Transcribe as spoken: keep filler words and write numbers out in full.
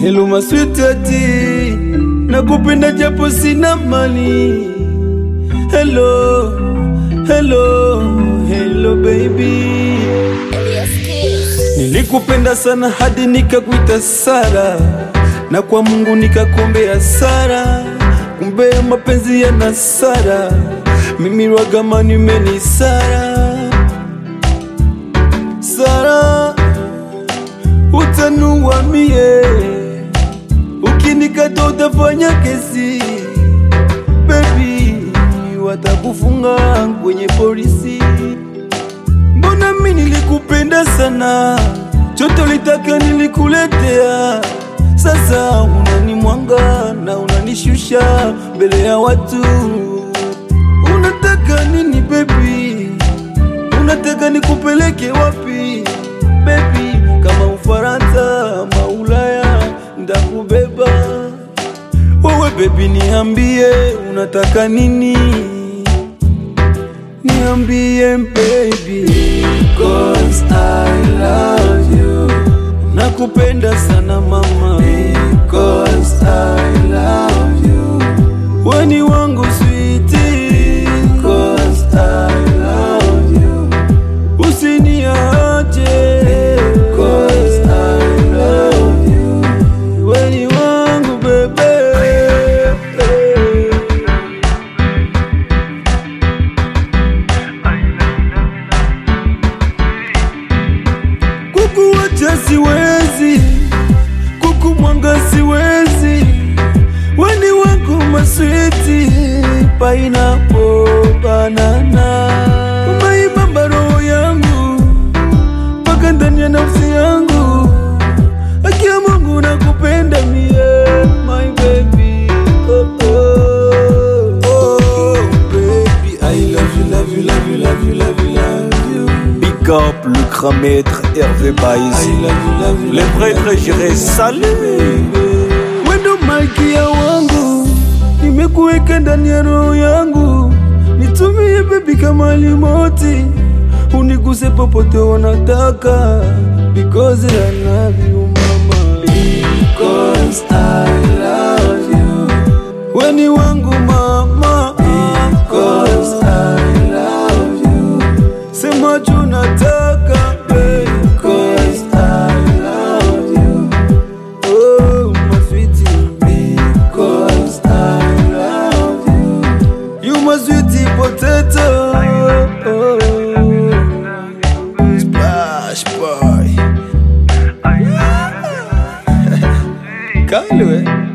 Hello my sweetie, nakupenda japo sina mali. Hello, hello, hello baby. Nilikupenda sana hadi nikakuita Sara, na kwa Mungu nikakuombea Sara. Kumbe mapenzi yana Sara, mimi wagama nimeni Sara. Sara, utanua mie, ukinikata utafanya kesi. Baby, watakufunga kwenye polisi. Mbona mimi nilikupenda sana, choto litaka nilikuletea. Sasa unanimwanga na unanishusha mbele ya watu. Unataka nini baby? Unataka nikupeleke wapi baby? Kama Ufaransa ama Ulaya ndakubeba. Wewe baby niambie unataka nini? Niambie baby, cause I love you. Nakupenda sana mama, because I love you. Weni wangu sweetie, because I love you. Usiniache, because I love you. Weni wangu bebe. Kukuacha siwezi, kukumwanga siwezi. Weni wangu maswiti, pineapple, banana. Umeibamba roho yangu, mpaka ndani ya nafsi yangu. Haki ya Mungu nakupenda mie, my baby. Oh, oh, oh, baby, I love you, love you, love you, love you, love you, love you. Big up le grand maître Hervé Baïzi. Les prêtres j'irai saluer. Wendo malkia wangu, nimekuweka ndani ya roho yangu. Nitumie baby kama limoti, uniguse popote wanataka. Because I love you mama, because I love you. Weni wangu mama, because I love you. Sema tunataka baby, because I love you. Oh my sweetie, because I love you. You my sweetie potato. Oh, splash boy. Calme.